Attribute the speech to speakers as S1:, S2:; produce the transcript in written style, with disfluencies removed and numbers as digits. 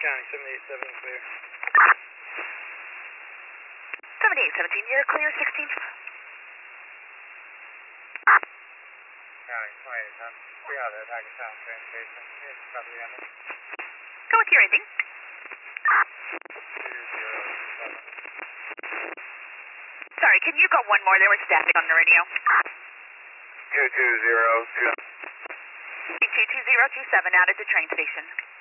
S1: County, 787 clear.
S2: 7817, you're clear, 16.
S1: County, 2810. See how that Hackettstown train station is probably on it.
S2: Go with your ending.
S1: 2027.
S2: Sorry, can you go one more? There was static on the radio.
S1: 2202.
S2: 22027 out at the train station.